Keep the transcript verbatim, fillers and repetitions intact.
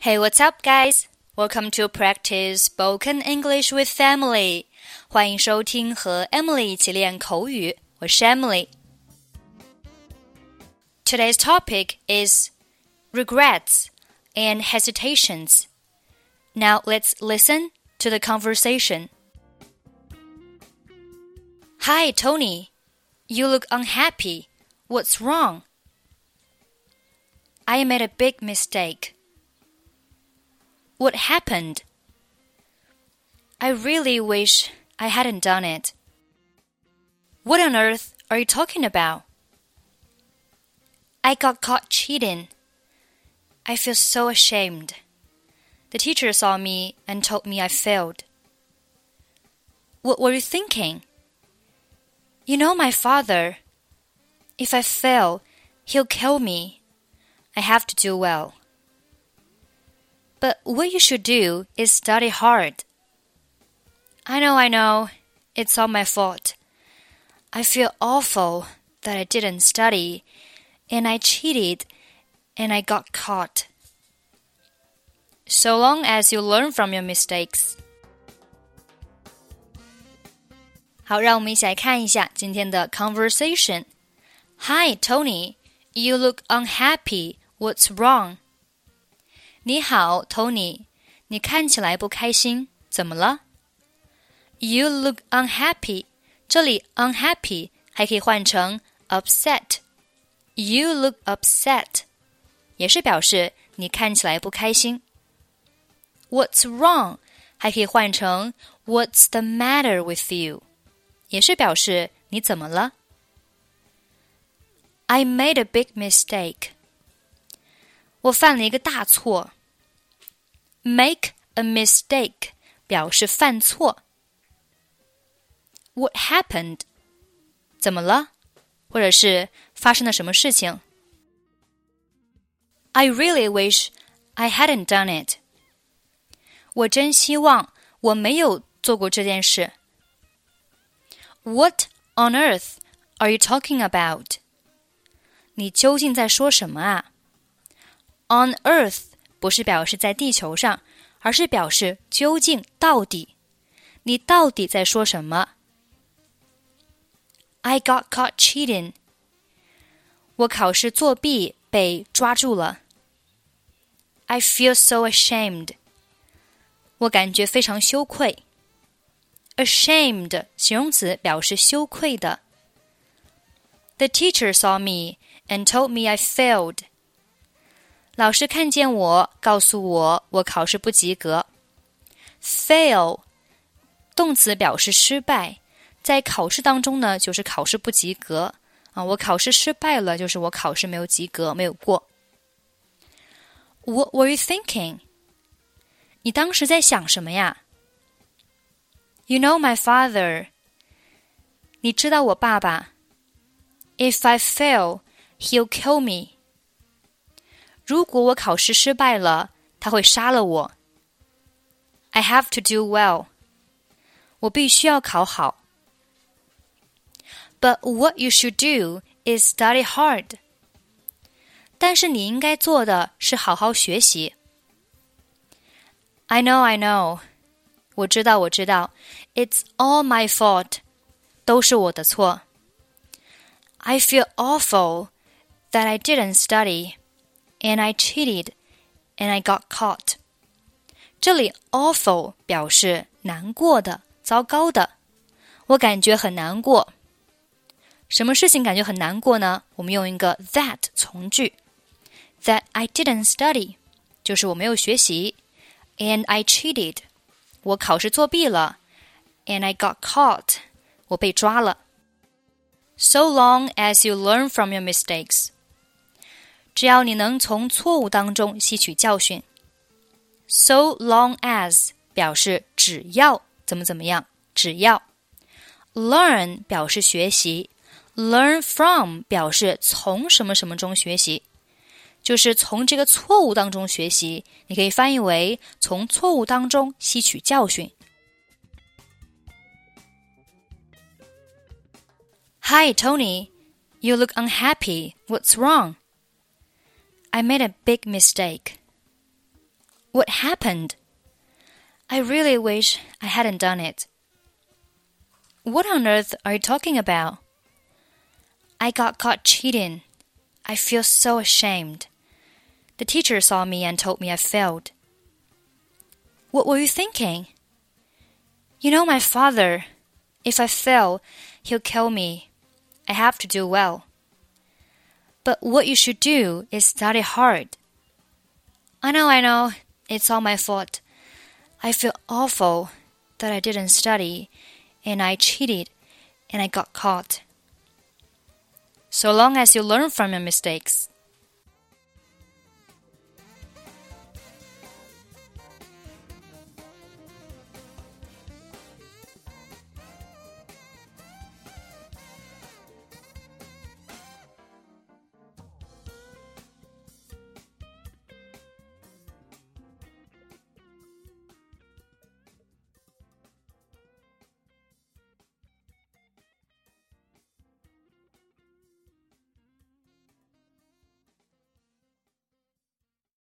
Hey, what's up, guys? Welcome to practice spoken English with Emily. 欢迎收听和 Emily 一起练口语，我是 Emily. Today's topic is regrets and hesitations. Now let's listen to the conversation. Hi, Tony. You look unhappy. What's wrong? I made a big mistake.What happened? I really wish I hadn't done it. What on earth are you talking about? I got caught cheating. I feel so ashamed. The teacher saw me and told me I failed. What were you thinking? You know my father. If I fail, he'll kill me. I have to do well.But what you should do is study hard. I know, I know. It's all my fault. I feel awful that I didn't study, and I cheated, and I got caught. So long as you learn from your mistakes. 好，让我们一起来看一下今天的 conversation. Hi, Tony. You look unhappy. What's wrong?你好 Tony 你看起来不开心怎么了 You look unhappy 这里 unhappy 还可以换成 upset You look upset 也是表示你看起来不开心 What's wrong 还可以换成 What's the matter with you 也是表示你怎么了 I made a big mistake我犯了一个大错 Make a mistake 表示犯错 What happened 怎么了或者是发生了什么事情 I really wish I hadn't done it 我真希望我没有做过这件事 What on earth are you talking about 你究竟在说什么啊On earth 不是表示在地球上，而是表示究竟到底。你到底在说什么 I got caught cheating 我考试作弊被抓住了 I feel so ashamed 我感觉非常羞愧 Ashamed 形容词表示羞愧的 The teacher saw me and told me I failed老师看见我告诉我我考试不及格 Fail 动词表示失败在考试当中呢就是考试不及格啊，我考试失败了就是我考试没有及格没有过 What were you thinking? 你当时在想什么呀 You know my father 你知道我爸爸 If I fail, he'll kill me如果我考试失败了，他会杀了我。I have to do well. 我必须要考好。But what you should do is study hard. 但是你应该做的是好好学习。I know, I know. 我知道，我知道。It's all my fault. 都是我的错。I feel awful that I didn't study.And I cheated, and I got caught. 这里 awful 表示难过的、糟糕的。我感觉很难过。什么事情感觉很难过呢？我们用一个 that 从句。That I didn't study 就是我没有学习。And I cheated 我考试作弊了。And I got caught 我被抓了。So long as you learn from your mistakes.只要你能从错误当中吸取教训 So long as 表示只要怎么怎么样只要 Learn 表示学习 Learn from 表示从什么什么中学习就是从这个错误当中学习你可以翻译为从错误当中吸取教训 Hi Tony, you look unhappy. What's wrong?I made a big mistake. What happened? I really wish I hadn't done it. What on earth are you talking about? I got caught cheating. I feel so ashamed. The teacher saw me and told me I failed. What were you thinking? You know my father. If I fail, he'll kill me. I have to do well. But what you should do is study hard. I know, I know. It's all my fault. I feel awful that I didn't study, and I cheated, and I got caught. So long as you learn from your mistakes,